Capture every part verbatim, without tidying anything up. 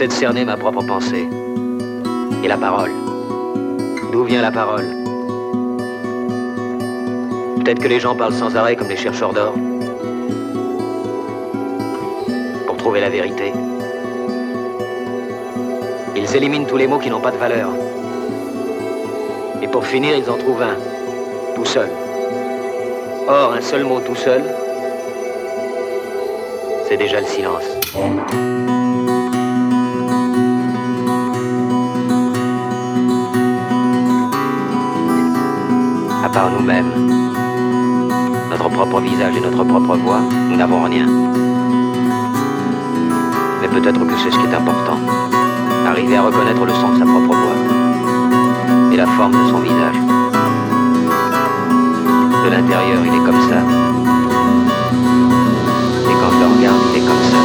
J'essaie de cerner ma propre pensée. Et la parole. D'où vient la parole? Peut-être que les gens parlent sans arrêt comme des chercheurs d'or. Pour trouver la vérité. Ils éliminent tous les mots qui n'ont pas de valeur. Et pour finir, ils en trouvent un. Tout seul. Or, un seul mot tout seul, c'est déjà le silence. À part nous-mêmes, notre propre visage et notre propre voix, nous n'avons rien. Mais peut-être que c'est ce qui est important. Arriver à reconnaître le son de sa propre voix et la forme de son visage. De l'intérieur, il est comme ça. Et quand je le regarde, il est comme ça.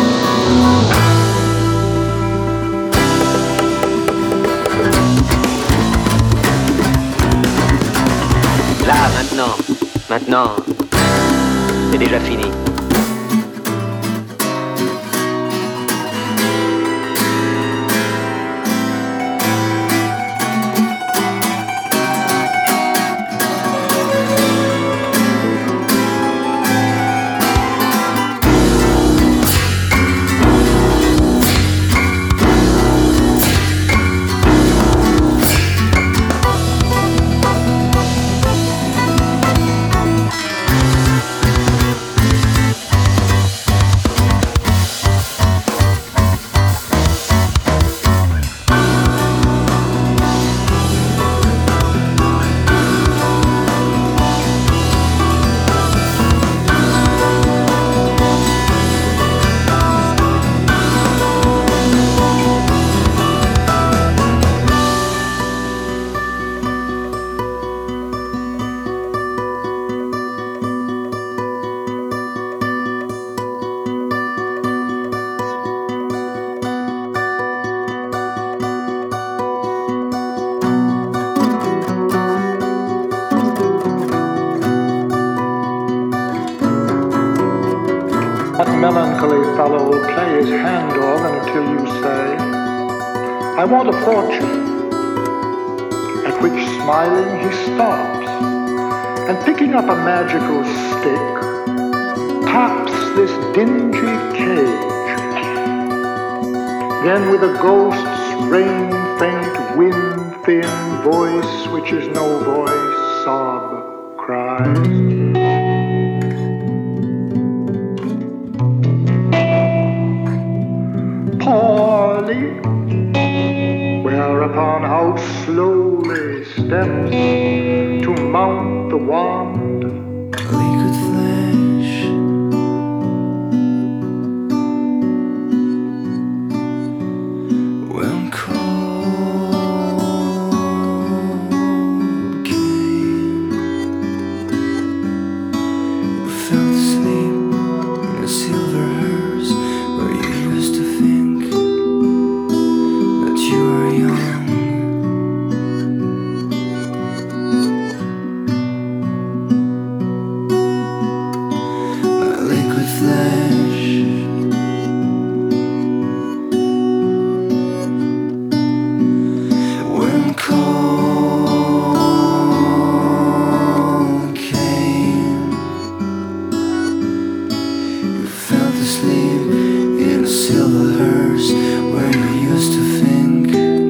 Là, maintenant, maintenant, c'est déjà fini. Melancholy fellow will play his hand organ until you say, I want a fortune, at which smiling he stops, and picking up a magical stick, taps this dingy cage. Then with a ghost's rain-faint, wind-thin voice, which is no voice, sob, cries, poorly, whereupon out slowly steps to mount the wand liquid flesh. When cold came, you fell asleep in a silver hearse where you used to think you were young. My liquid flesh. When cold came, you fell asleep in a silver hearse where you used to think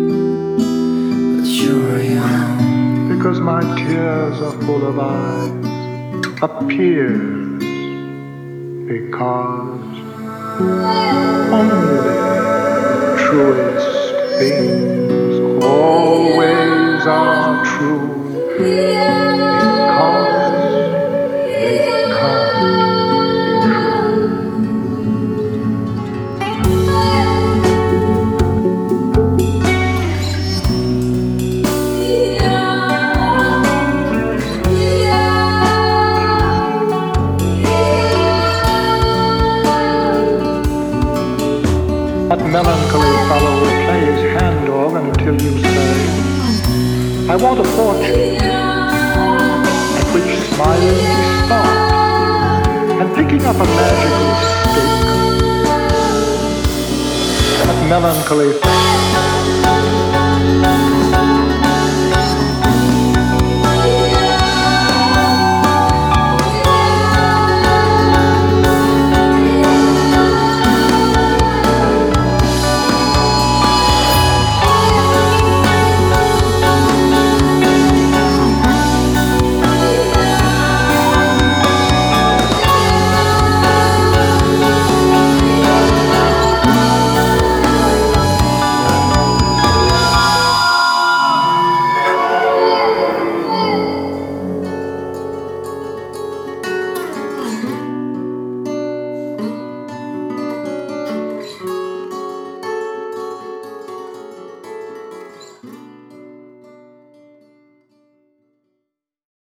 you were young. because my tears are full of eyes, appears because only the truest things always are true, because they can't be true. That melancholy fellow will play his hand organ until you say, I want a fortune, at which smiling he stops, and picking up a magical stick, that melancholy.